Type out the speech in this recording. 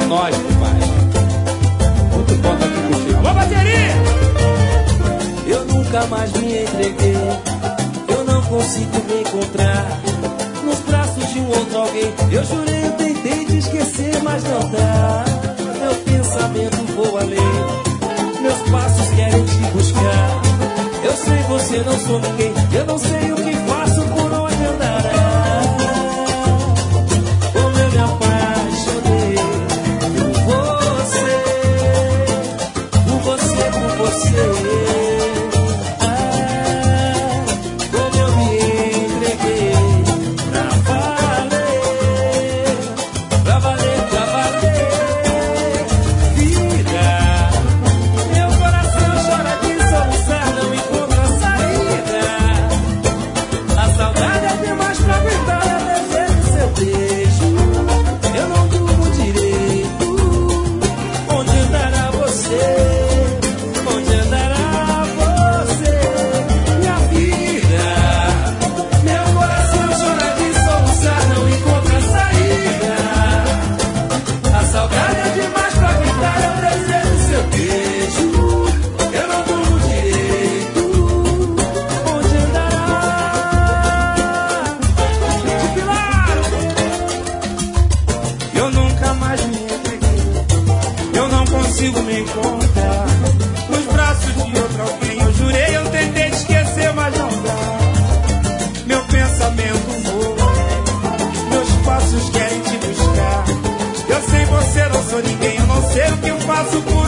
nós, pai. Muito bom estar aqui contigo. Alô, bateria! Eu nunca mais me entreguei, eu não consigo me encontrar nos braços de um outro alguém. Eu jurei, eu tentei te esquecer, mas não dá. Meu pensamento voa além, meus passos querem te buscar. Eu sei, você não sou ninguém, eu não sei o que faço, por onde andará. Como eu me apaixonei por você, por você. Como eu me entreguei pra valer, pra valer, pra valer. Vida, meu coração chora de soluçar, não encontra saída. A saudade é demais pra aguentar, eu desejo seu beijo. Eu não durmo direito. Onde andará você? Onde andará você? Minha vida, meu coração chora de soluçar, não encontra saída. A saudade é demais pra aguentar, eu desejo seu beijo. Eu não durmo direito. Onde andará? Eu nunca mais me entreguei, eu não consigo me encontrar nos braços de outro alguém. Eu jurei, eu tentei te esquecer, mas não dá. Meu pensamento voa, meus passos querem te buscar. Eu sei, você não sou ninguém, eu não sei o que eu faço por